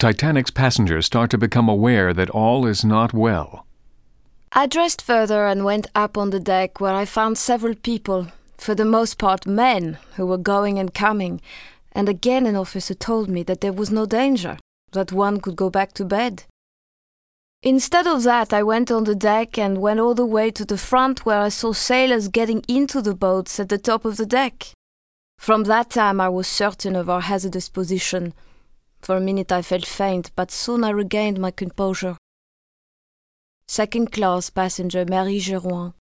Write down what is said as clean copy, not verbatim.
Titanic's passengers start to become aware that all is not well. I dressed further and went up on the deck, where I found several people, for the most part men, who were going and coming, and again an officer told me that there was no danger, that one could go back to bed. Instead of that, I went on the deck and went all the way to the front, where I saw sailors getting into the boats at the top of the deck. From that time I was certain of our hazardous position. For a minute I felt faint, but soon I regained my composure. Second class passenger Marie Gerouin.